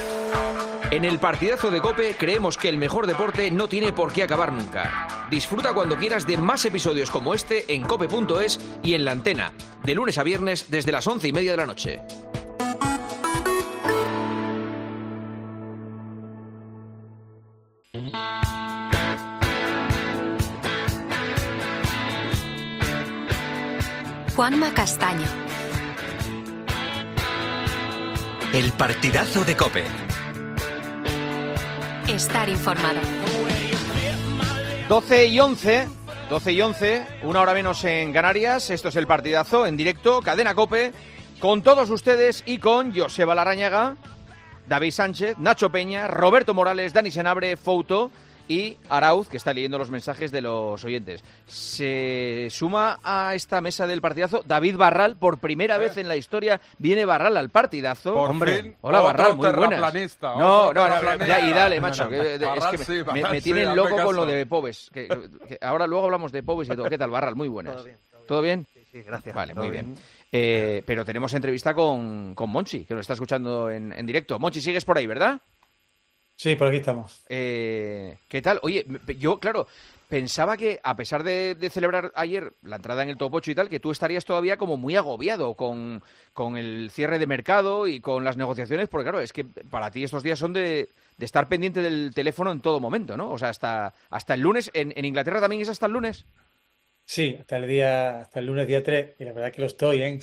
En el partidazo de COPE creemos que el mejor deporte no tiene por qué acabar nunca. Disfruta cuando quieras de más episodios como este en cope.es y en La Antena, de lunes a viernes desde las 11:30 de la noche. Juanma Castaño. El partidazo de COPE. Estar informado. 12 y 11, 1 hora menos en Canarias. Esto es el partidazo en directo, Cadena COPE, con todos ustedes y con Joseba Larrañaga, David Sánchez, Nacho Peña, Roberto Morales, Dani Senabre, Fouto y Arauz, que está leyendo los mensajes de los oyentes. Se suma a esta mesa del partidazo David Barral, por primera vez en la historia viene Barral al partidazo. Por Hombre, fin, hola Barral, muy buenas. No, ya, y dale, macho, que Barral es que sí, me Barral tienen sí, loco hazme con lo caso. de Pobes. Que ahora luego hablamos de Pobes y todo. ¿Qué tal, Barral? Muy buenas. ¿Todo bien? Sí, gracias. Vale, todo muy bien. Pero tenemos entrevista con Monchi, que nos está escuchando en directo. Monchi, sigues por ahí, ¿verdad? Sí, por aquí estamos. ¿Qué tal? Oye, yo, claro, pensaba que a pesar de celebrar ayer la entrada en el top 8 y tal, que tú estarías todavía como muy agobiado con el cierre de mercado y con las negociaciones, porque claro, es que para ti estos días son de estar pendiente del teléfono en todo momento, ¿no? O sea, hasta el lunes. ¿En Inglaterra también es hasta el lunes? Sí, hasta el lunes día 3, y la verdad que lo estoy, ¿eh?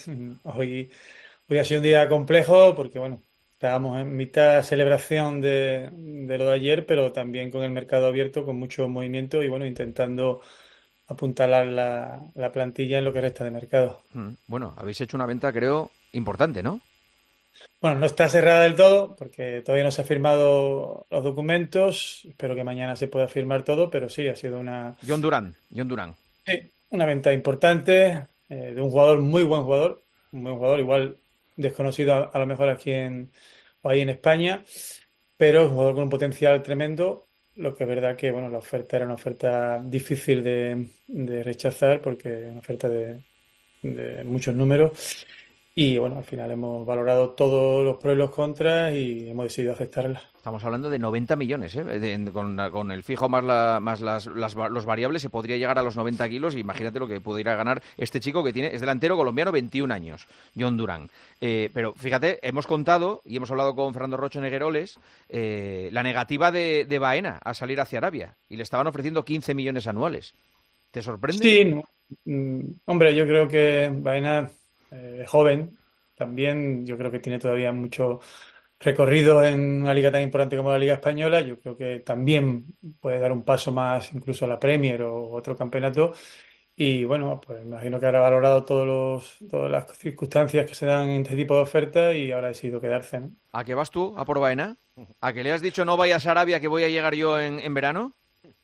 Hoy ha sido un día complejo porque, bueno, estábamos en mitad celebración de lo de ayer, pero también con el mercado abierto, con mucho movimiento y, bueno, intentando apuntalar la plantilla en lo que resta de mercado. Bueno, habéis hecho una venta, creo, importante, ¿no? Bueno, no está cerrada del todo porque todavía no se han firmado los documentos. Espero que mañana se pueda firmar todo, pero sí, ha sido John Durán. sí, una venta importante de un jugador, un buen jugador, igual desconocido a lo mejor o ahí en España, pero un jugador con un potencial tremendo. Lo que es verdad que bueno, la oferta era una oferta difícil de rechazar porque es una oferta de muchos números. Y bueno, al final hemos valorado todos los pros y los contras y hemos decidido aceptarla. Estamos hablando de 90 millones, ¿eh? Con el fijo más, los variables se podría llegar a los 90 kilos. Imagínate lo que pudiera ganar este chico que es delantero colombiano, 21 años, John Durán. Pero fíjate, hemos contado y hemos hablado con Fernando Rocho Negueroles la negativa de Baena a salir hacia Arabia y le estaban ofreciendo 15 millones anuales. ¿Te sorprende? Sí, no. Hombre, yo creo que Baena es joven, también yo creo que tiene todavía mucho recorrido en una liga tan importante como la Liga Española. Yo creo que también puede dar un paso más incluso a la Premier o otro campeonato. Y bueno, pues me imagino que habrá valorado todas las circunstancias que se dan en este tipo de ofertas y habrá decidido quedarse, ¿no? ¿A qué vas tú, a por Baena? ¿A que le has dicho no vayas a Arabia que voy a llegar yo en verano?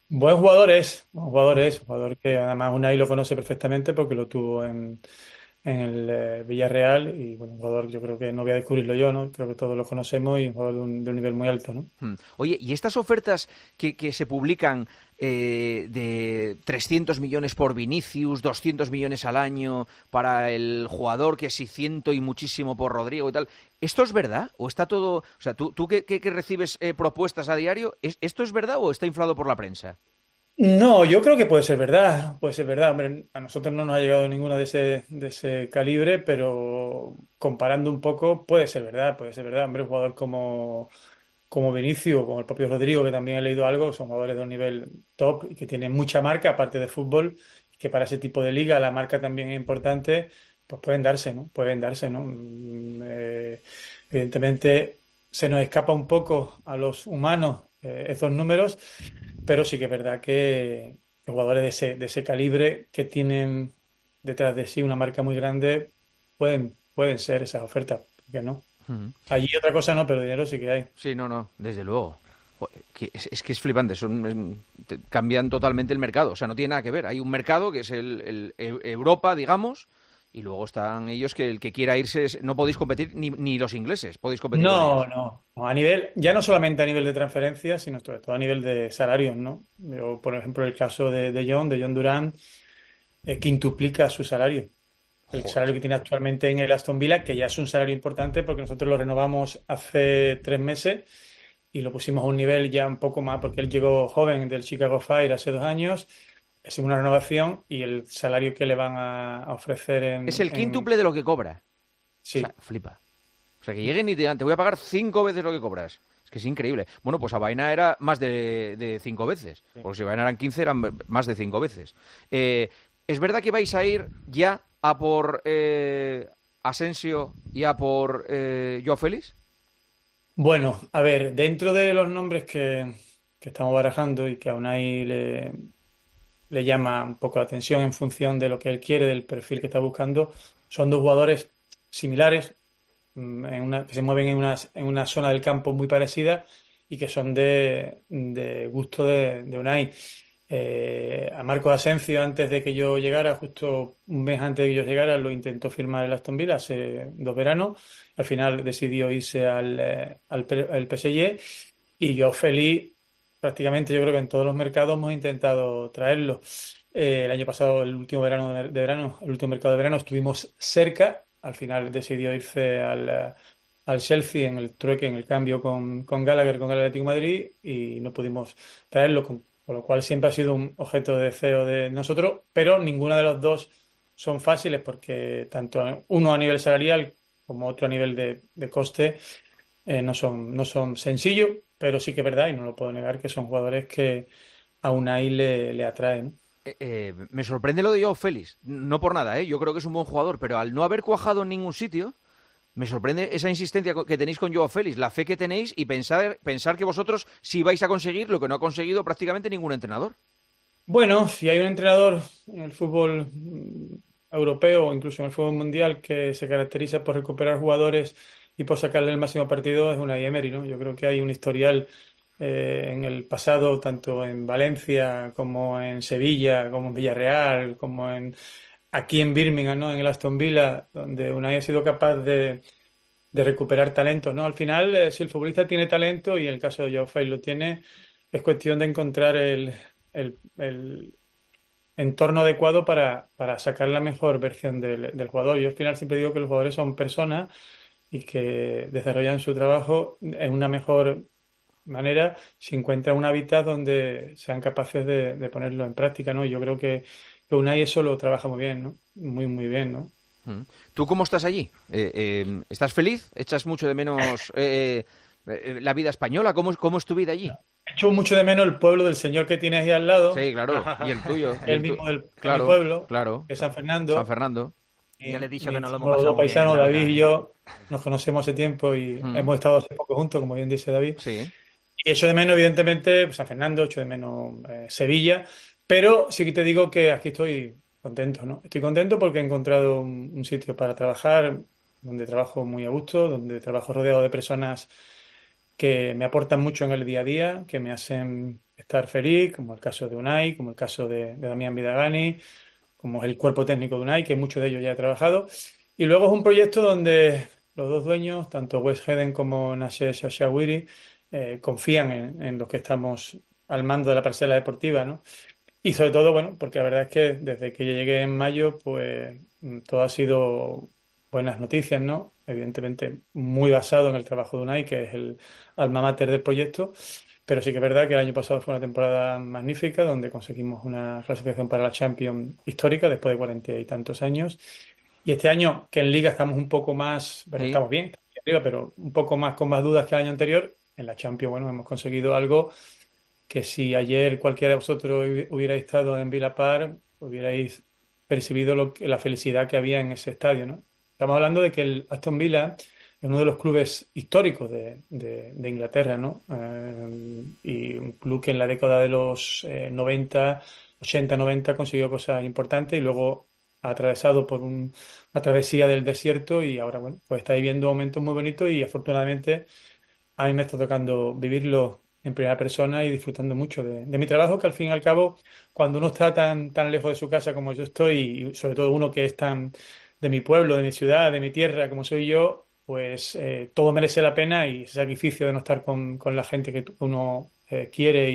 Un jugador que además Unai lo conoce perfectamente porque lo tuvo en el Villarreal y bueno, un jugador yo creo que no voy a descubrirlo yo, ¿no? Creo que todos lo conocemos y un jugador de un nivel muy alto, ¿no? Oye, ¿y estas ofertas que se publican de 300 millones por Vinicius, 200 millones al año para el jugador, que si ciento y muchísimo por Rodrigo y tal, ¿esto es verdad? ¿O está todo...? O sea, tú que recibes propuestas a diario, ¿esto es verdad o está inflado por la prensa? No, yo creo que puede ser verdad. Hombre, a nosotros no nos ha llegado ninguna de ese calibre, pero comparando un poco puede ser verdad. Hombre, un jugador como Vinicius o como el propio Rodrigo, que también he leído algo, son jugadores de un nivel top y que tienen mucha marca, aparte de fútbol, que para ese tipo de liga la marca también es importante, pues pueden darse, ¿no? Pueden darse, ¿no? Evidentemente se nos escapa un poco a los humanos esos números, pero sí que es verdad que jugadores de ese calibre que tienen detrás de sí una marca muy grande pueden ser esas ofertas, ¿por qué no? Ujú. Allí otra cosa no, pero dinero sí que hay. Sí, no, desde luego. Es que es flipante, cambian totalmente el mercado, o sea, no tiene nada que ver. Hay un mercado que es Europa, digamos, y luego están ellos que el que quiera irse, no podéis competir, ni los ingleses podéis competir con No, ellos. no, a nivel, ya no solamente a nivel de transferencias, sino sobre todo a nivel de salarios, ¿no? Yo, por ejemplo, el caso de John Durán, quintuplica su salario. el Joder. salario que tiene actualmente en el Aston Villa, que ya es un salario importante porque nosotros lo renovamos hace 3 meses y lo pusimos a un nivel ya un poco más, porque él llegó joven del Chicago Fire hace 2 años, es una renovación y el salario que le van a ofrecer Es el quíntuple de lo que cobra. O sea, sí. flipa. O sea, que lleguen y te digan, te voy a pagar 5 veces lo que cobras. Es que es increíble. Bueno, pues a Vaina era más de 5 veces. Porque si Vaina eran 15, eran más de 5 veces. ¿Es verdad que vais a ir ya a por Asensio y a por Joao Félix? Bueno, a ver, dentro de los nombres que estamos barajando y que a Unai le llama un poco la atención en función de lo que él quiere, del perfil que está buscando, son dos jugadores similares, que se mueven en una zona del campo muy parecida y que son de gusto de Unai. A Marcos Asensio, antes de que yo llegara, justo un mes antes de que yo llegara, lo intentó firmar el Aston Villa hace 2 veranos. Al final decidió irse al PSG y yo feliz, prácticamente yo creo que en todos los mercados hemos intentado traerlo. El año pasado, el último verano de verano, el último mercado de verano, estuvimos cerca. Al final decidió irse al Chelsea en el trueque, en el cambio con Gallagher, con el Atlético de Madrid, y no pudimos traerlo, con lo cual siempre ha sido un objeto de deseo de nosotros, pero ninguno de los dos son fáciles porque tanto uno a nivel salarial como otro a nivel de coste no son sencillos, pero sí que es verdad, y no lo puedo negar, que son jugadores que a Unai le atraen. Me sorprende lo de Joao Félix. No por nada, ¿eh? Yo creo que es un buen jugador, pero al no haber cuajado en ningún sitio, me sorprende esa insistencia que tenéis con Joao Félix, la fe que tenéis y pensar que vosotros sí vais a conseguir lo que no ha conseguido prácticamente ningún entrenador. Bueno, si hay un entrenador en el fútbol europeo o incluso en el fútbol mundial que se caracteriza por recuperar jugadores y por sacarle el máximo partido, es Unai Emery, ¿no? Yo creo que hay un historial en el pasado, tanto en Valencia como en Sevilla, como en Villarreal, como aquí en Birmingham, ¿no? En el Aston Villa, donde Unai ha sido capaz de recuperar talentos, ¿no? Al final, si el futbolista tiene talento, y en el caso de Joao Félix lo tiene, es cuestión de encontrar el entorno adecuado para sacar la mejor versión del jugador. Yo al final siempre digo que los jugadores son personas y que desarrollan su trabajo en una mejor manera si encuentran un hábitat donde sean capaces de ponerlo en práctica, ¿no? Yo creo que Unai eso lo trabaja muy bien, ¿no? Muy, muy bien, ¿no? Mm. ¿Tú cómo estás allí? ¿Estás feliz? ¿Echas mucho de menos la vida española? ¿Cómo es tu vida allí? Echo mucho de menos el pueblo del señor que tienes ahí al lado, Sí, claro. Y el tuyo. el mismo de mi Claro, pueblo, claro. que es San San Fernando. Fernando. Ya le he dicho que nos lo hemos Somos los pasado dos muy bien en paisanos, David Navidad, y ¿eh? yo, nos conocemos hace tiempo y Mm. hemos estado hace poco juntos, como bien dice David. Sí. Y echo de menos, evidentemente, pues, San Fernando, echo de menos Sevilla, pero sí que te digo que aquí estoy contento, ¿no? Estoy contento porque he encontrado un sitio para trabajar, donde trabajo muy a gusto, donde trabajo rodeado de personas que me aportan mucho en el día a día, que me hacen estar feliz, como el caso de Unai, como el caso de Damián Vidagani, como es el cuerpo técnico de Unai, que muchos de ellos ya he trabajado. Y luego es un proyecto donde los dos dueños, tanto Wes Heden como Nasser Shashawiri, confían en los que estamos al mando de la parcela deportiva, ¿no? Y sobre todo, bueno, porque la verdad es que desde que yo llegué en mayo, pues todo ha sido buenas noticias, ¿no? Evidentemente muy basado en el trabajo de Unai, que es el alma mater del proyecto, pero sí que es verdad que el año pasado fue una temporada magnífica donde conseguimos una clasificación para la Champions histórica después de 40 y tantos años. Y este año, que en Liga estamos un poco más, bueno, Sí. estamos bien, estamos bien arriba, pero un poco más con más dudas que el año anterior, en la Champions, bueno, hemos conseguido algo que si ayer cualquiera de vosotros hubiera estado en Villa Park, hubierais percibido la felicidad que había en ese estadio, ¿no? Estamos hablando de que el Aston Villa es uno de los clubes históricos de Inglaterra, ¿no? Y un club que en la década de los 90, 80, 90 consiguió cosas importantes y luego ha atravesado por una travesía del desierto y ahora, bueno, pues está viviendo momentos muy bonitos y afortunadamente a mí me está tocando vivirlo en primera persona y disfrutando mucho de mi trabajo, que al fin y al cabo, cuando uno está tan lejos de su casa como yo estoy, y sobre todo uno que es tan de mi pueblo, de mi ciudad, de mi tierra, como soy yo, pues todo merece la pena y ese sacrificio de no estar con la gente que uno quiere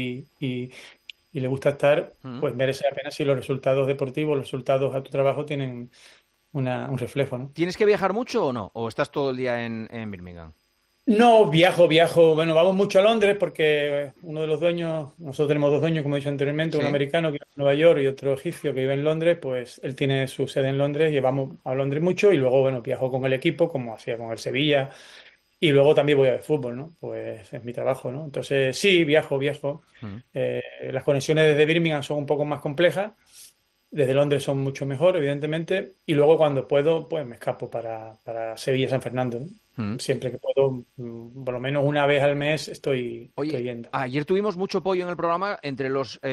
y le gusta estar, Mm. pues merece la pena si los resultados deportivos, los resultados a tu trabajo tienen un reflejo, ¿no? ¿Tienes que viajar mucho o no? ¿O estás todo el día en Birmingham? No, viajo. Bueno, vamos mucho a Londres porque uno de los dueños, nosotros tenemos dos dueños, como he dicho anteriormente, un Sí. americano que vive en Nueva York y otro egipcio que vive en Londres, pues él tiene su sede en Londres y vamos a Londres mucho y luego, bueno, viajo con el equipo, como hacía con el Sevilla, y luego también voy a ver fútbol, ¿no? Pues es mi trabajo, ¿no? Entonces, sí, viajo. Mm. Las conexiones desde Birmingham son un poco más complejas. Desde Londres son mucho mejor, evidentemente, y luego cuando puedo, pues me escapo para Sevilla, San Fernando, ¿no? Mm. Siempre que puedo, por lo menos una vez al mes estoy Oye, yendo. ayer tuvimos mucho pollo en el programa entre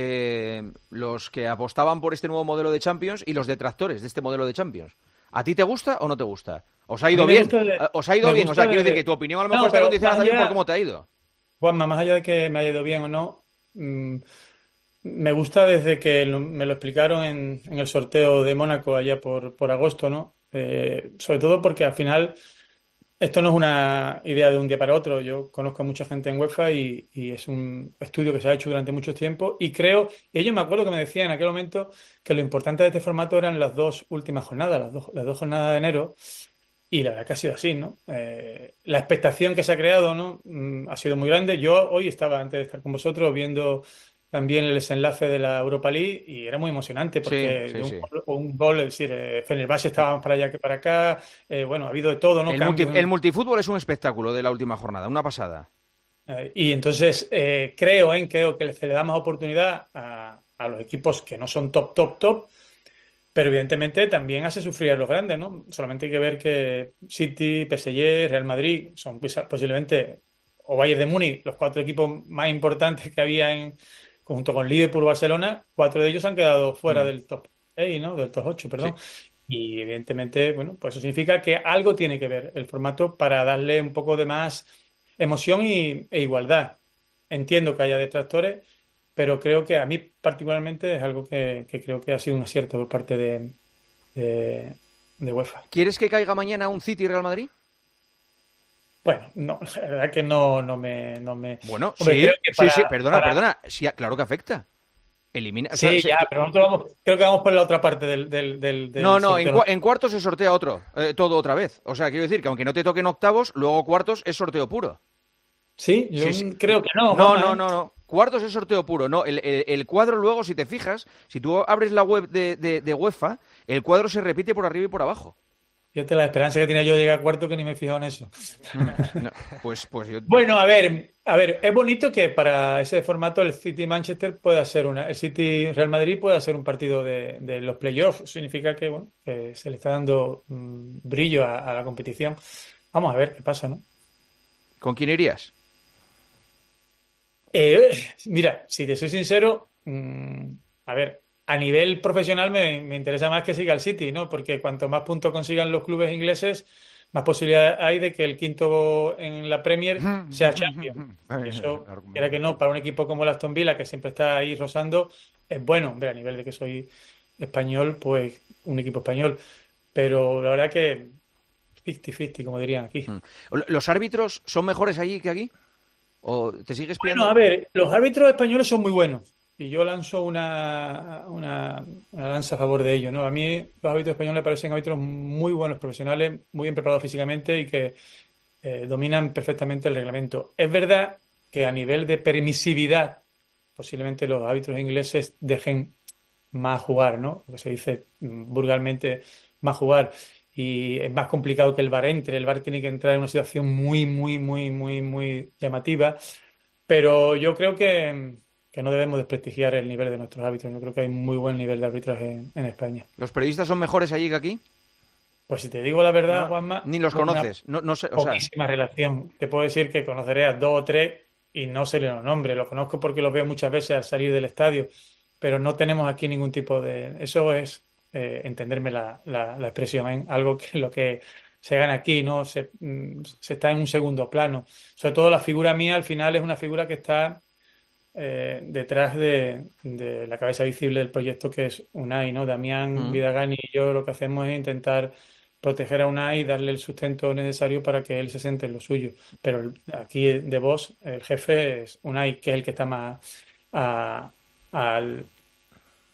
los que apostaban por este nuevo modelo de Champions y los detractores de este modelo de Champions. ¿A ti te gusta o no te gusta? ¿Os ha A mí ido me bien? gusta, ¿Os ha ido me bien? O sea, gusta quiero decir que tu opinión a lo mejor no, está pero condicionada más también por allá, cómo te ha ido. Juanma, más allá de que me haya ido bien o no, mm, me gusta desde que me lo explicaron en el sorteo de Mónaco allá por agosto, ¿no? Sobre todo porque al final esto no es una idea de un día para otro. Yo conozco a mucha gente en UEFA y es un estudio que se ha hecho durante mucho tiempo y creo, y ellos me acuerdo que me decían en aquel momento que lo importante de este formato eran las dos últimas jornadas, las dos jornadas de enero, y la verdad que ha sido así, ¿no? La expectación que se ha creado, ¿no? Ha sido muy grande. Yo hoy estaba, antes de estar con vosotros, viendo también el desenlace de la Europa League y era muy emocionante Sí, porque sí, de sí. un gol, es decir, Fenerbahce estaba más para allá que para acá. Bueno, ha habido de todo, ¿no? Cambios. El multifútbol es un espectáculo de la última jornada, una pasada. Y entonces creo que se le da más oportunidad a los equipos que no son top, pero evidentemente también hace sufrir a los grandes, ¿no? Solamente hay que ver que City, PSG, Real Madrid son posiblemente, o Bayern de Múnich, los cuatro equipos más importantes que había junto con Liverpool, Barcelona, cuatro de ellos han quedado fuera Mm, del top 6, ¿no? Del top 8, sí. perdón. Y evidentemente, bueno, pues eso significa que algo tiene que ver el formato para darle un poco de más emoción e igualdad. Entiendo que haya detractores, pero creo que a mí particularmente es algo que creo que ha sido un acierto por parte de, de UEFA. ¿Quieres que caiga mañana un City Real Madrid? Bueno, no, la verdad que no me. Bueno, Hombre, creo sí, que sí, para, perdona, para. perdona. Sí, claro que afecta. Elimina, o sea, Sí, ya, pero nosotros creo que vamos por la otra parte del no, sorteo, ¿no? en cuartos se sortea otro, todo otra vez. O sea, quiero decir que aunque no te toquen octavos, luego cuartos es sorteo puro. Sí, yo Sí, sí. creo que no, No, Juanma, no, ¿eh? no, no. Cuartos es sorteo puro. No, el cuadro luego, si te fijas, si tú abres la web de UEFA, el cuadro se repite por arriba y por abajo. Fíjate la esperanza que tenía yo de llegar a cuarto que ni me he fijado en eso. No, pues yo. Bueno, a ver, es bonito que para ese formato el City Manchester pueda ser el City Real Madrid pueda ser un partido de los playoffs. Significa que, bueno, que se le está dando brillo a la competición. Vamos a ver qué pasa, ¿no? ¿Con quién irías? Mira, si te soy sincero, a ver, a nivel profesional me interesa más que siga el City, ¿no? Porque cuanto más puntos consigan los clubes ingleses, más posibilidad hay de que el quinto en la Premier sea Champions. Y eso, era que no, para un equipo como el Aston Villa, que siempre está ahí rozando, es bueno. Hombre, a nivel de que soy español, pues un equipo español. Pero la verdad que 50-50, como dirían aquí. ¿Los árbitros son mejores allí que aquí? ¿O te sigues Bueno, a pillando? ver, los árbitros españoles son muy buenos y yo lanzo una lanza a favor de ellos, ¿no? A mí los árbitros españoles me parecen árbitros muy buenos profesionales, muy bien preparados físicamente y que dominan perfectamente el reglamento. Es verdad que a nivel de permisividad, posiblemente los árbitros ingleses dejen más jugar, ¿no? Lo que se dice vulgarmente, más jugar. Y es más complicado que el VAR entre. El VAR tiene que entrar en una situación muy llamativa. Pero yo creo que no debemos desprestigiar el nivel de nuestros árbitros. Yo creo que hay muy buen nivel de arbitraje en España. ¿Los periodistas son mejores allí que aquí? Pues si te digo la verdad, No, Juanma, ni los tengo una conoces. No, no sé, o sea, poquísima relación. Te puedo decir que conoceré a dos o tres y no sé los nombres. Los conozco porque los veo muchas veces al salir del estadio, pero no tenemos aquí ningún tipo de. Eso es entenderme la expresión, ¿eh? Algo que lo que se gana aquí, ¿no? Se está en un segundo plano. Sobre todo la figura mía al final es una figura que está detrás de la cabeza visible del proyecto que es UNAI, ¿no? Damián mm, Vidagani y yo lo que hacemos es intentar proteger a UNAI y darle el sustento necesario para que él se siente en lo suyo. Pero aquí de voz, el jefe es UNAI, que es el que está más a- al-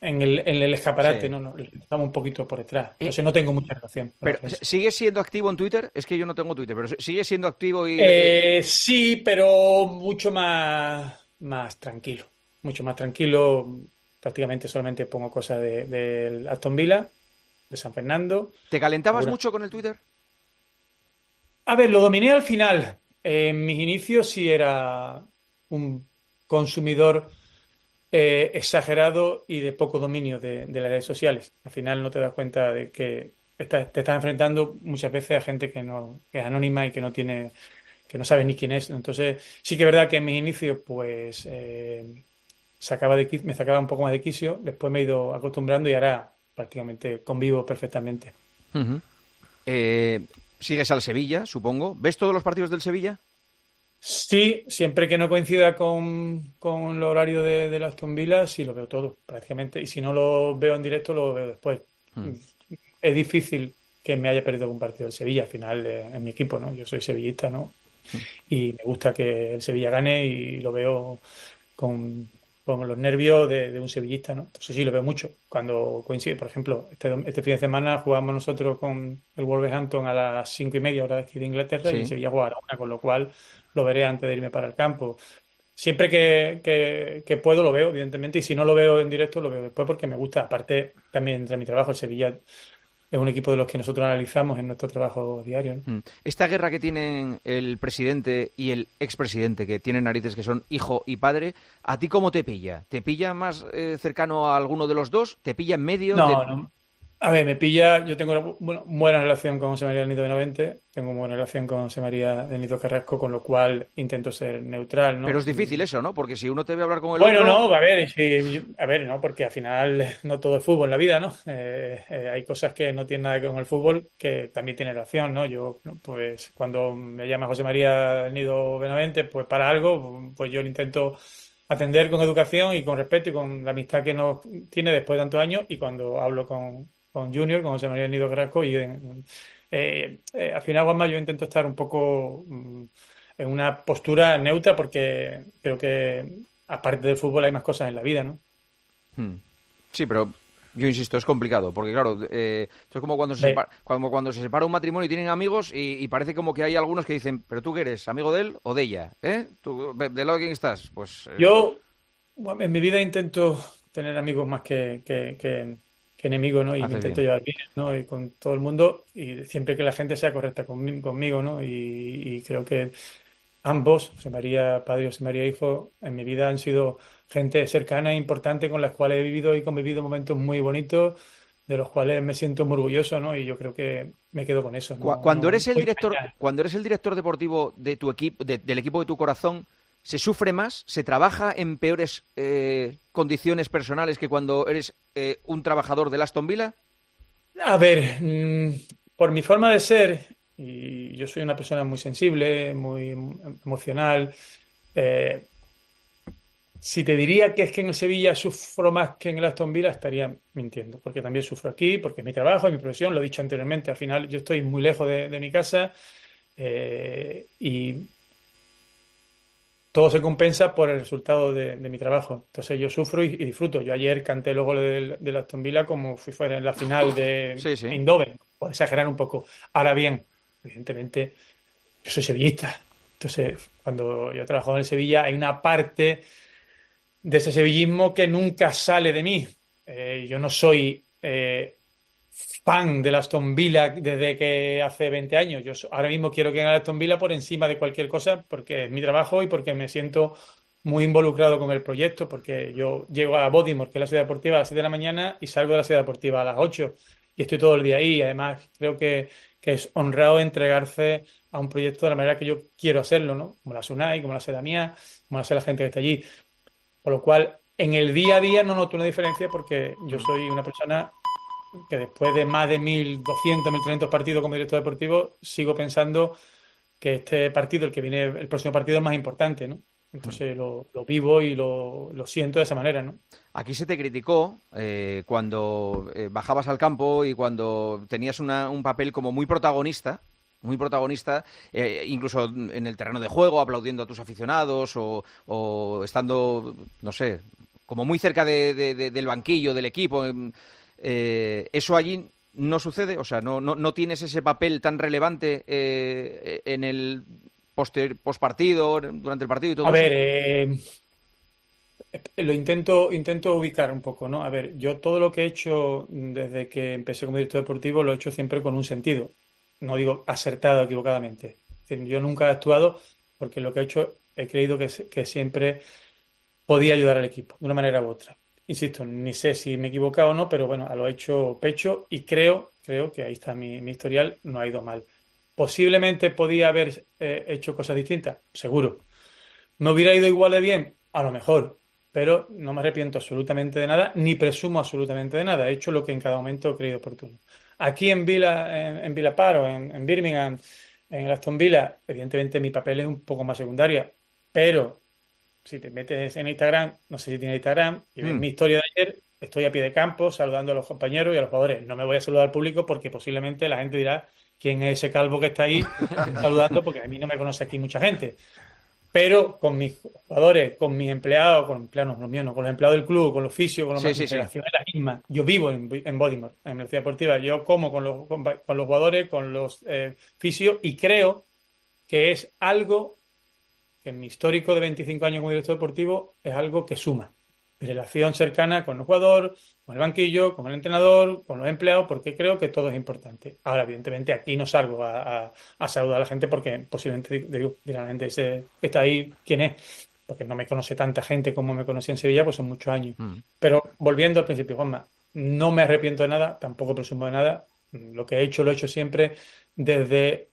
en el escaparate, Sí. ¿no? Estamos un poquito por detrás. Entonces no tengo mucha relación con Pero, las redes. ¿sigues siendo activo en Twitter? Es que yo no tengo Twitter, pero ¿sigues siendo activo y...? Sí, pero mucho más tranquilo. Mucho más tranquilo. Prácticamente solamente pongo cosas del Aston Villa, de San Fernando. ¿Te calentabas Alguna- mucho con el Twitter? A ver, lo dominé al final. En mis inicios sí era un consumidor exagerado y de poco dominio de las redes sociales. Al final no te das cuenta de que te estás enfrentando muchas veces a gente que es anónima y que no sabe ni quién es. Entonces, sí que es verdad que en mis inicios, pues me sacaba un poco más de quicio, después me he ido acostumbrando y ahora prácticamente convivo perfectamente. Ujú. Eh, ¿Sigues al Sevilla, supongo? ¿Ves todos los partidos del Sevilla? Sí, siempre que no coincida con el horario de la Aston Villa, sí lo veo todo, prácticamente. Y si no lo veo en directo, lo veo después. Mm. Es difícil que me haya perdido un partido del Sevilla, al final en mi equipo, ¿no? Yo soy sevillista, ¿no? Y me gusta que el Sevilla gane y lo veo con, con los nervios de un sevillista, ¿no? Entonces sí, lo veo mucho. Cuando coincide, por ejemplo, este fin de semana jugamos nosotros con el Wolverhampton a las 5:30 hora de aquí de Inglaterra y el Sí. Sevilla juega a la 1, con lo cual lo veré antes de irme para el campo. Siempre que puedo lo veo, evidentemente, y si no lo veo en directo, lo veo después porque me gusta. Aparte, también entre mi trabajo, el Sevilla es un equipo de los que nosotros analizamos en nuestro trabajo diario, ¿no? Esta guerra que tienen el presidente y el expresidente, que tienen narices que son hijo y padre, ¿a ti cómo te pilla? ¿Te pilla más cercano a alguno de los dos? ¿Te pilla en medio? No, no. A ver, me pilla. Yo tengo una buena relación con José María del Nido Benavente, tengo una buena relación con José María del Nido Carrasco, con lo cual intento ser neutral, Pero ¿no? es difícil eso, ¿no? Porque si uno te ve hablar con el Bueno, otro... no, a ver, a ver, no, porque al final no todo es fútbol en la vida, ¿no? Hay cosas que no tienen nada que ver con el fútbol que también tienen relación, ¿no? Yo, pues, cuando me llama José María del Nido Benavente, pues para algo, pues yo lo intento atender con educación y con respeto y con la amistad que nos tiene después de tantos años. Y cuando hablo con Junior, con José María del Nido Carrasco, al final, Juanma, yo intento estar un poco en una postura neutra porque creo que aparte del fútbol hay más cosas en la vida, ¿no? Hmm. Sí, pero yo insisto, es complicado, porque claro, esto es como cuando Ve, cuando se separa un matrimonio y tienen amigos y parece como que hay algunos que dicen, pero tú qué eres, amigo de él o de ella, ¿eh? ¿Tú, de lado de quién estás? Pues yo bueno, en mi vida intento tener amigos más que enemigos, ¿no? Y me haces intento bien. llevar bien, ¿no? Y con todo el mundo y siempre que la gente sea correcta conmigo, ¿no? Y creo que ambos, José María Padre y José María Hijo, en mi vida han sido gente cercana e importante con las cuales he vivido y convivido momentos muy bonitos, de los cuales me siento muy orgulloso, ¿no? Y yo creo que me quedo con eso, no, Cuando no eres el voy director, más allá. cuando eres el director deportivo de tu equipo, del equipo de tu corazón, ¿se sufre más? ¿Se trabaja en peores condiciones personales que cuando eres un trabajador del Aston Villa? A ver, por mi forma de ser, y yo soy una persona muy sensible, muy emocional, eh, si te diría que es que en el Sevilla sufro más que en el Aston Villa, estaría mintiendo, porque también sufro aquí, porque es mi trabajo, es mi profesión, lo he dicho anteriormente, al final yo estoy muy lejos de mi casa y todo se compensa por el resultado de mi trabajo. Entonces yo sufro y disfruto. Yo ayer canté los goles del Aston Villa como si fuera en la final de Sí, sí. Eindhoven, por exagerar un poco. Ahora bien, evidentemente, yo soy sevillista. Entonces, cuando yo trabajo en el Sevilla, hay una parte de ese sevillismo que nunca sale de mí. Yo no soy fan del Aston Villa desde que hace 20 años. Ahora mismo quiero que gane el Aston Villa por encima de cualquier cosa porque es mi trabajo y porque me siento muy involucrado con el proyecto, porque yo llego a Bodimor, que es la ciudad deportiva, a las 7 de la mañana y salgo de la ciudad deportiva a las 8 y estoy todo el día ahí. Y además, creo que es honrado entregarse a un proyecto de la manera que yo quiero hacerlo, ¿no? Como la SUNAI, como la hace Damián, como la hace la gente que está allí. Por lo cual, en el día a día no noto una diferencia porque yo soy una persona que después de más de 1.200, 1.300 partidos como director deportivo, sigo pensando que este partido, el que viene, el próximo partido es más importante, ¿no? Entonces lo vivo y lo siento de esa manera, ¿no? Aquí se te criticó cuando bajabas al campo y cuando tenías un papel como muy protagonista, incluso en el terreno de juego, aplaudiendo a tus aficionados o estando, no sé, como muy cerca del banquillo, del equipo. ¿Eso allí no sucede? O sea, ¿no tienes ese papel tan relevante en el postpartido, durante el partido y todo A eso? ver, lo intento ubicar un poco, ¿no? A ver, yo todo lo que he hecho desde que empecé como director deportivo lo he hecho siempre con un sentido. No digo acertado equivocadamente. Es decir, yo nunca he actuado porque lo que he hecho he creído que siempre podía ayudar al equipo, de una manera u otra. Insisto, ni sé si me he equivocado o no, pero bueno, a lo hecho pecho y creo que ahí está mi historial, no ha ido mal. Posiblemente podía haber hecho cosas distintas, seguro. ¿Me hubiera ido igual de bien? A lo mejor, pero no me arrepiento absolutamente de nada, ni presumo absolutamente de nada. He hecho lo que en cada momento he creído oportuno. Aquí en Villa Park o en Birmingham, en el Aston Villa, evidentemente mi papel es un poco más secundaria, pero si te metes en Instagram, no sé si tiene Instagram, y ves Mm. mi historia de ayer, estoy a pie de campo saludando a los compañeros y a los jugadores. No me voy a saludar al público porque posiblemente la gente dirá quién es ese calvo que está ahí saludando, porque a mí no me conoce aquí mucha gente. Pero con mis jugadores, con mis empleados, con empleados, no, los míos, no, con los empleados del club, con los fisios, con los Sí, más, sí, mi sí. relación es la misma. Yo vivo en Bodymore, en la ciudad deportiva. Yo como con los jugadores, con los fisios, y creo que es algo que en mi histórico de 25 años como director deportivo es algo que suma. Mi relación cercana con el jugador, con el banquillo, con el entrenador, con los empleados, porque creo que todo es importante. Ahora, evidentemente, aquí no salgo a saludar a la gente porque posiblemente dirá la gente, ese que está ahí, ¿quién es? Porque no me conoce tanta gente como me conocía en Sevilla, pues son muchos años. Mm. Pero volviendo al principio, Juanma, no me arrepiento de nada, tampoco presumo de nada. Lo que he hecho lo he hecho siempre desde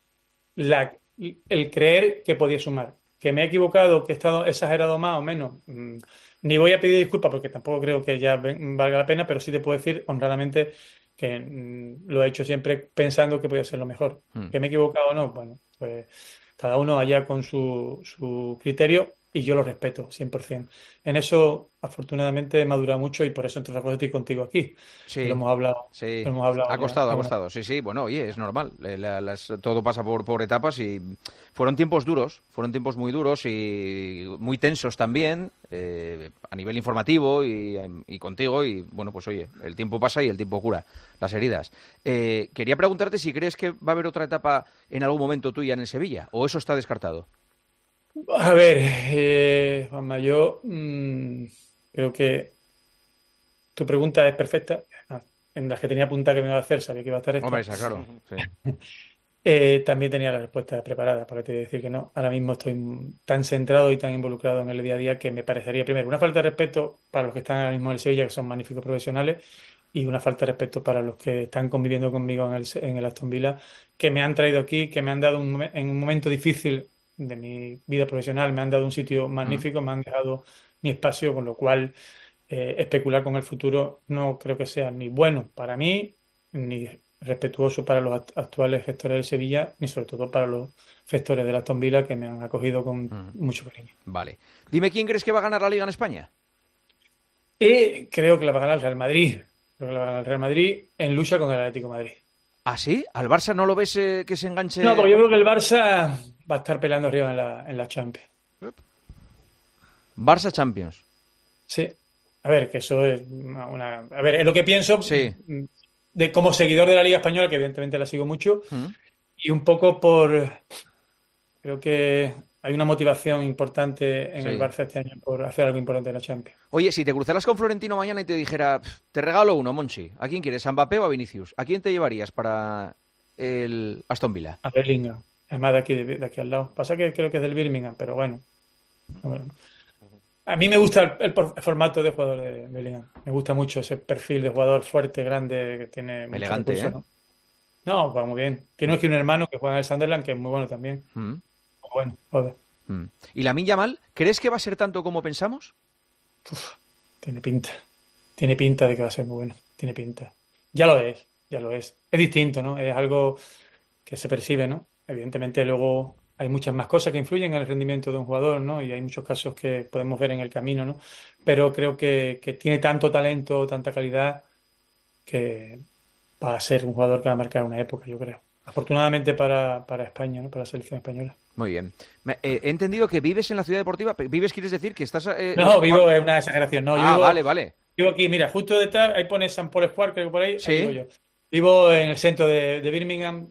el creer que podía sumar. Que me he equivocado, que he estado exagerado más o menos. Ni voy a pedir disculpas porque tampoco creo que ya valga la pena, pero sí te puedo decir honradamente que lo he hecho siempre pensando que podía ser lo mejor. Mm. Que me he equivocado o no, bueno, pues cada uno allá con su criterio y yo lo respeto 100%. En eso, afortunadamente, he madurado mucho y por eso, entre otras cosas, estoy contigo aquí. Que Sí, lo sí. hemos hablado Ha ya costado, ha alguna vez. costado. Sí, sí, bueno, oye, es normal. Todo pasa por etapas y fueron tiempos duros, fueron tiempos muy duros y muy tensos también, a nivel informativo y contigo. Y bueno, pues oye, el tiempo pasa y el tiempo cura las heridas. Quería preguntarte si crees que va a haber otra etapa en algún momento tuya en el Sevilla, o eso está descartado. A ver, Juanma, yo creo que tu pregunta es perfecta. En las que tenía apuntada que me iba a hacer, sabía que iba a estar Hombre, esta. esa, claro. Sí. También tenía la respuesta preparada, para que te voy a decir que no. Ahora mismo estoy tan centrado y tan involucrado en el día a día que me parecería, primero, una falta de respeto para los que están ahora mismo en el Sevilla, que son magníficos profesionales, y una falta de respeto para los que están conviviendo conmigo en el Aston Villa, que me han traído aquí, que me han dado en un momento difícil de mi vida profesional, me han dado un sitio Mm. magnífico, me han dejado mi espacio, con lo cual especular con el futuro no creo que sea ni bueno para mí, ni respetuoso para los actuales gestores del Sevilla, ni sobre todo para los gestores de Aston Villa que me han acogido con Mm. mucho cariño. Vale. Dime quién crees que va a ganar la Liga en España. Y creo que la va a ganar el Real Madrid. Creo que la va a ganar el Real Madrid en lucha con el Atlético de Madrid. ¿Ah, sí? ¿Al Barça no lo ves que se No, enganche? porque yo creo que el Barça va a estar peleando arriba en la Champions. Barça Champions. Sí. A ver, que eso es A ver, es lo que pienso Sí. de como seguidor de la Liga Española, que evidentemente la sigo mucho, Mm. y un poco creo que hay una motivación importante en el Sí. Barça este año por hacer algo importante en la Champions. Oye, si te cruzaras con Florentino mañana y te dijera, te regalo uno, Monchi, ¿a quién quieres? ¿A Mbappé o a Vinicius? ¿A quién te llevarías para el Aston Villa? A Bellingham, además de aquí al lado. Pasa que creo que es del Birmingham, pero bueno. Bueno. A mí me gusta el formato de jugador de Bellingham. Me gusta mucho ese perfil de jugador fuerte, grande, que tiene muchos Elegante, recursos, ¿eh? ¿no? No, va muy bien. Tiene aquí un hermano que juega en el Sunderland, que es muy bueno también. Mm, Muy bueno, joder. mm. ¿Y Lamine Yamal, crees que va a ser tanto como pensamos? Tiene pinta. Tiene pinta de que va a ser muy bueno. Tiene pinta. Ya lo es, ya lo es. Es distinto, ¿no? Es algo que se percibe, ¿no? Evidentemente luego hay muchas más cosas que influyen en el rendimiento de un jugador, ¿no? Y hay muchos casos que podemos ver en el camino, ¿no? Pero creo que tiene tanto talento, tanta calidad, que va a ser un jugador que va a marcar una época, yo creo. Afortunadamente para España, ¿no? Para la selección española. Muy bien. He entendido que vives en la ciudad deportiva. ¿Vives quieres decir que estás...? No, vivo en una exageración. No, yo vivo, vale. Vivo aquí, mira, justo detrás, ahí pone St. Paul Square, creo que por ahí, Sí. ahí vivo yo. Vivo en el centro de Birmingham,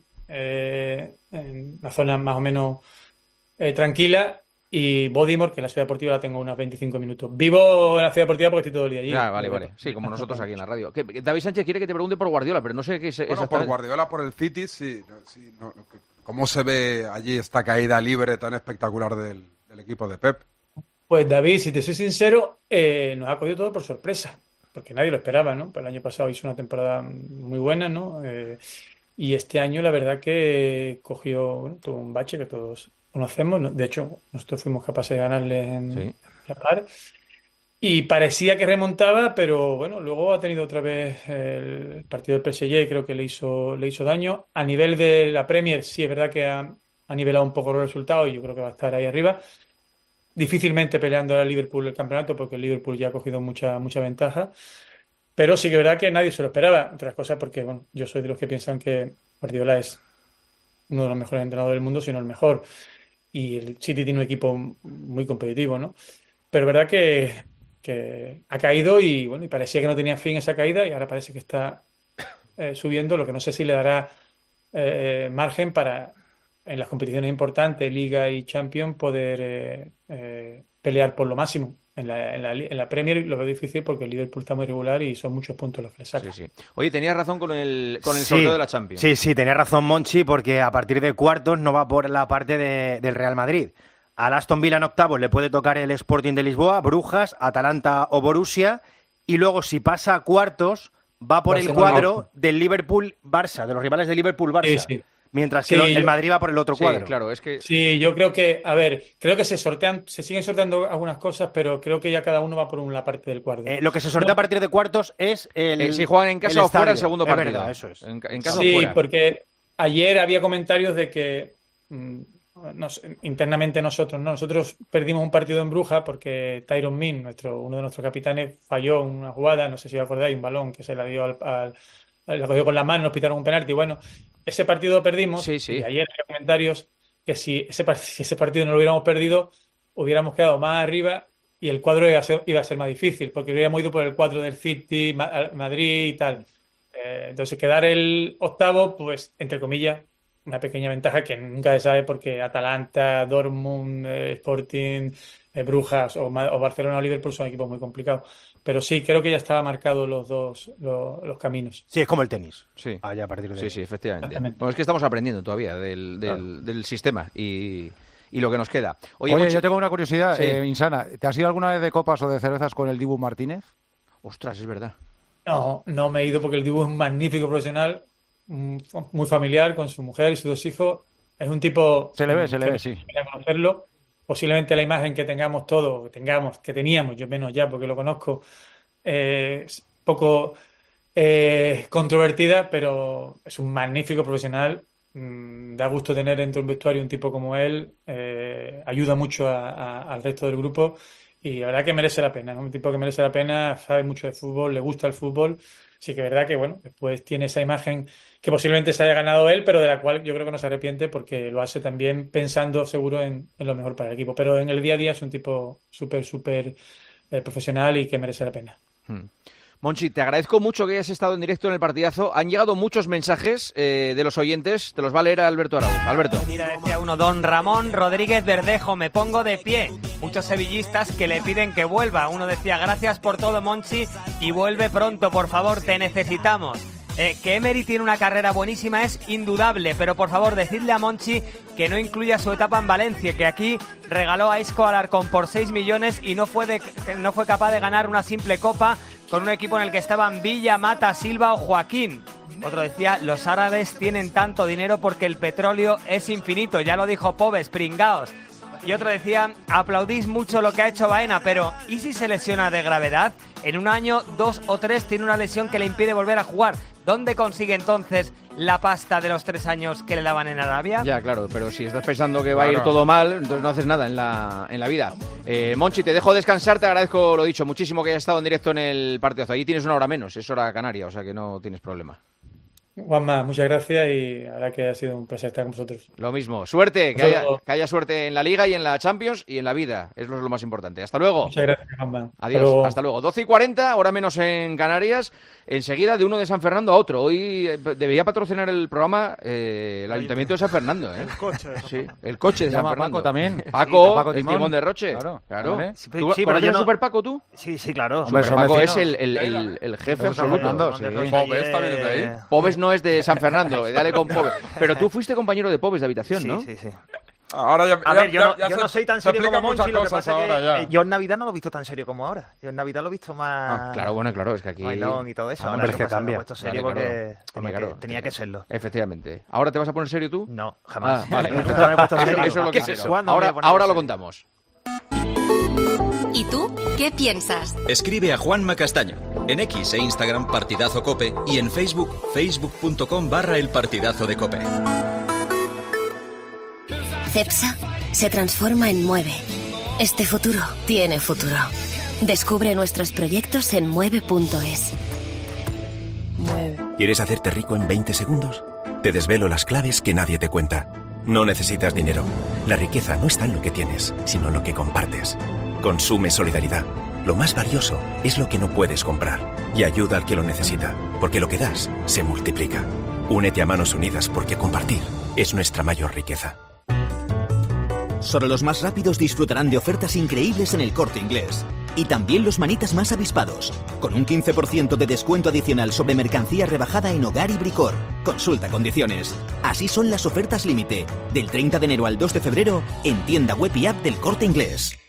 en una zona más o menos tranquila, y Bodymore, que la ciudad deportiva la tengo unos 25 minutos. Vivo en la ciudad deportiva porque estoy todo el día allí. Vale. Sí, como nosotros aquí en la radio. David Sánchez quiere que te pregunte por Guardiola, pero no sé qué es Bueno, por exactamente. Guardiola, por el City, sí. No, ¿cómo se ve allí esta caída libre tan espectacular del equipo de Pep? Pues David, si te soy sincero, nos ha cogido todo por sorpresa, porque nadie lo esperaba, ¿no? Pues el año pasado hizo una temporada muy buena, ¿no? Y este año la verdad que tuvo un bache que todos conocemos, ¿no? De hecho, nosotros fuimos capaces de ganarle en la par. Y parecía que remontaba, pero bueno, luego ha tenido otra vez el partido del PSG, creo que le hizo daño. A nivel de la Premier, sí es verdad que ha nivelado un poco los resultados y yo creo que va a estar ahí arriba. Difícilmente peleando al Liverpool el campeonato porque el Liverpool ya ha cogido mucha ventaja. Pero sí que es verdad que nadie se lo esperaba, entre las cosas porque bueno, yo soy de los que piensan que Guardiola es uno de los mejores entrenadores del mundo, si no el mejor. Y el City tiene un equipo muy competitivo, ¿no? Pero es verdad que ha caído y bueno, y parecía que no tenía fin esa caída y ahora parece que está subiendo, lo que no sé si le dará margen para en las competiciones importantes, Liga y Champions, poder pelear por lo máximo. En la Premier lo veo difícil porque el Liverpool está muy regular y son muchos puntos los que le saca. Sí. Oye, tenías razón con el sorteo de la Champions. Sí, tenía razón Monchi, porque a partir de cuartos no va por la parte del Real Madrid. Al Aston Villa en octavos le puede tocar el Sporting de Lisboa, Brujas, Atalanta o Borussia, y luego si pasa a cuartos va por el cuadro del Liverpool-Barça, de los rivales del Liverpool-Barça. Sí. Mientras que el Madrid va por el otro cuadro. Claro, es que... Sí, yo creo que, creo que se siguen sorteando algunas cosas, pero creo que ya cada uno va por una parte del cuadro. Lo que se sortea a partir de cuartos es si juegan en casa o fuera el segundo partido. Verdad, eso es. En casa sí, o fuera. porque ayer había comentarios de que internamente nosotros perdimos un partido en Brujas porque Tyrone Mings, uno de nuestros capitanes, falló una jugada, no sé si os acordáis, un balón que se la dio la cogió con la mano, nos pitaron un penalti. Bueno, ese partido lo perdimos y ayer había comentarios que si ese partido no lo hubiéramos perdido, hubiéramos quedado más arriba y el cuadro iba a ser más difícil, porque hubiéramos ido por el cuadro del City, Madrid y tal. Entonces quedar el octavo, pues, entre comillas, una pequeña ventaja que nunca se sabe porque Atalanta, Dortmund, Sporting, Brujas o Barcelona o Liverpool son equipos muy complicados. Pero sí, creo que ya estaban marcados los caminos. Sí, es como el tenis. Sí. Allá a partir de Sí, efectivamente. Bueno, es que estamos aprendiendo todavía del sistema y lo que nos queda. Oye, yo tengo una curiosidad insana. ¿Te has ido alguna vez de copas o de cervezas con el Dibu Martínez? Ostras, es verdad. No me he ido porque el Dibu es un magnífico profesional, muy familiar con su mujer y sus 2 hijos. Es un tipo... Se le ve, sí. Conocerlo. Posiblemente la imagen que tengamos todos, que teníamos, yo menos ya porque lo conozco, es poco controvertida, pero es un magnífico profesional. Da gusto tener dentro del vestuario un tipo como él, ayuda mucho al resto del grupo y la verdad que merece la pena, ¿no? Un tipo que merece la pena, sabe mucho de fútbol, le gusta el fútbol. Sí que es verdad que, bueno, después tiene esa imagen que posiblemente se haya ganado él, pero de la cual yo creo que no se arrepiente porque lo hace también pensando seguro en lo mejor para el equipo. Pero en el día a día es un tipo súper profesional y que merece la pena. Monchi, te agradezco mucho que hayas estado en directo en el partidazo. Han llegado muchos mensajes de los oyentes. Te los va a leer Alberto Arauz. Alberto. Mira, decía uno, don Ramón Rodríguez Verdejo, me pongo de pie. Muchos sevillistas que le piden que vuelva. Uno decía, gracias por todo, Monchi, y vuelve pronto, por favor, te necesitamos. Que Emery tiene una carrera buenísima es indudable, pero por favor decidle a Monchi que no incluya su etapa en Valencia, que aquí regaló a Isco Alarcón por 6 millones y no fue capaz de ganar una simple copa con un equipo en el que estaban Villa, Mata, Silva o Joaquín. Otro decía, los árabes tienen tanto dinero porque el petróleo es infinito, ya lo dijo Pobes, pringaos. Y otro decía, aplaudís mucho lo que ha hecho Baena, pero ¿y si se lesiona de gravedad? En un año, 2 o 3 tiene una lesión que le impide volver a jugar. ¿Dónde consigue entonces la pasta de los 3 años que le daban en Arabia? Ya, claro, pero si estás pensando que va a ir todo mal, entonces no haces nada en la vida. Monchi, te dejo descansar, te agradezco lo dicho, muchísimo que hayas estado en directo en el partidazo. Ahí tienes 1 hora menos, es hora canaria, o sea que no tienes problema. Juanma, muchas gracias y la verdad que ha sido un placer estar con vosotros. Lo mismo. Suerte, que haya suerte en la Liga y en la Champions y en la vida. Eso es lo más importante. Hasta luego. Muchas gracias, Juanma. Adiós, hasta luego. 12:40, hora menos en Canarias. Enseguida de uno de San Fernando a otro. Hoy debería patrocinar el programa el Ayuntamiento de San Fernando. El coche. Sí, el coche de San Fernando. Paco también. Paco, el timón de Roche. Claro. ¿Vale? Sí, pero yo no... Super Paco tú? Sí, claro. Hombre, Paco es el jefe absoluto. Sí. Pobes también es de ahí. Pobes no es de San Fernando, dale con Pobes. Pero tú fuiste compañero de Pobes de habitación, ¿no? Sí. Ahora ya, a ver, yo ya no soy tan serio como Monchi, lo que pasa es que yo en Navidad no lo he visto tan serio como ahora. Yo en Navidad lo he visto más... Claro, es que aquí... bailón y todo eso. Hombre, es que cambia. Me he puesto serio porque tenía que serlo. Efectivamente. ¿Ahora te vas a poner serio tú? No, jamás. Vale. Nunca me he puesto serio. Eso es lo que es. Ahora lo contamos. ¿Y tú qué piensas? Escribe a Juanma Castaño. En X e Instagram Partidazo Cope y en Facebook, facebook.com/El Partidazo de Cope. Cepsa se transforma en Mueve. Este futuro tiene futuro. Descubre nuestros proyectos en mueve.es. Mueve. ¿Quieres hacerte rico en 20 segundos? Te desvelo las claves que nadie te cuenta. No necesitas dinero. La riqueza no está en lo que tienes, sino en lo que compartes. Consume solidaridad. Lo más valioso es lo que no puedes comprar. Y ayuda al que lo necesita, porque lo que das se multiplica. Únete a Manos Unidas porque compartir es nuestra mayor riqueza. Solo los más rápidos disfrutarán de ofertas increíbles en El Corte Inglés. Y también los manitas más avispados, con un 15% de descuento adicional sobre mercancía rebajada en hogar y bricor. Consulta condiciones. Así son las ofertas límite, del 30 de enero al 2 de febrero, en tienda web y app del Corte Inglés.